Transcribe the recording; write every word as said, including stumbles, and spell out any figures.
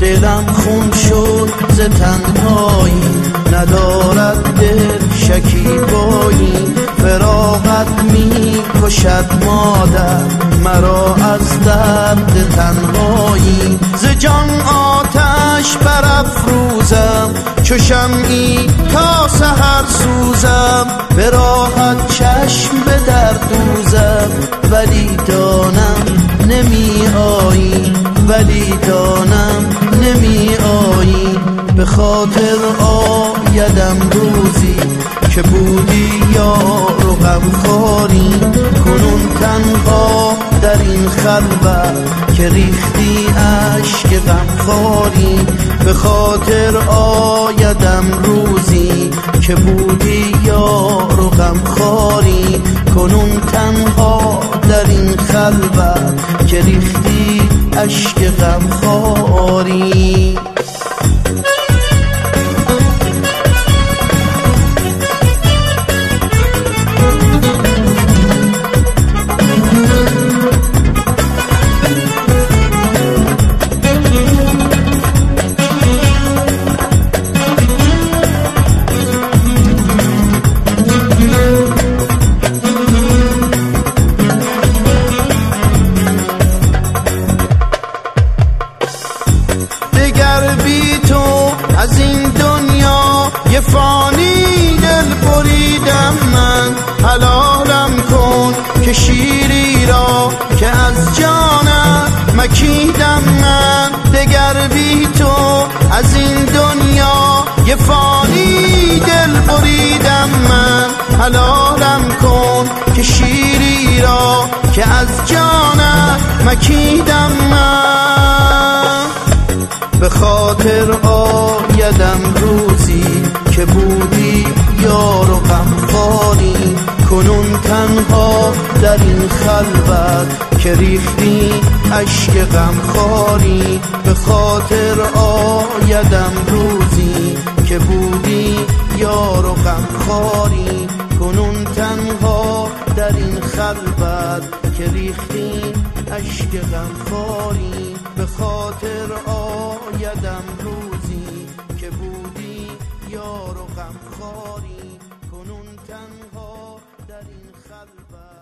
دلم خون شد ز تنهایی، ندارد دل شکیبایی. فراقت می کشد مادر مرا از درد تنهایی. ز جان آتش برافروزم چو شمعی تا سحر سوزم. به راحت چشم به در دوزم ولی دانم نمی آیی، ولی دانم نمی آیی. به خاطر آیدم روزی که بودی یار و غمخواری. کنون تنها در این خلوت که ریختی اشک غمخواری. به خاطر آیدم روزی که بودی یار و غمخواری. کنون تنها در این خلوت که ریختی اشک غمخواری. از این دنیا یه فانی دل بریدم من. حلالم کن که شیری را که از جانم مکیدم من. دگر بی تو از این دنیا یه فانی دل بریدم من. حلالم کن که شیری را که از جانم مکیدم من. به خاطر آیدم روزی که بودی یار و غمخواری. کنون تنها در این خلوت که ریختی اشک غمخواری. به خاطر آیدم روزی که بودی یار و غمخواری. کنون تنها در این خلوت که ریختی اشک غمخواری. به خاطر آیدم روزی که بودی یار و غمخواری. کنون تنها در این خلوت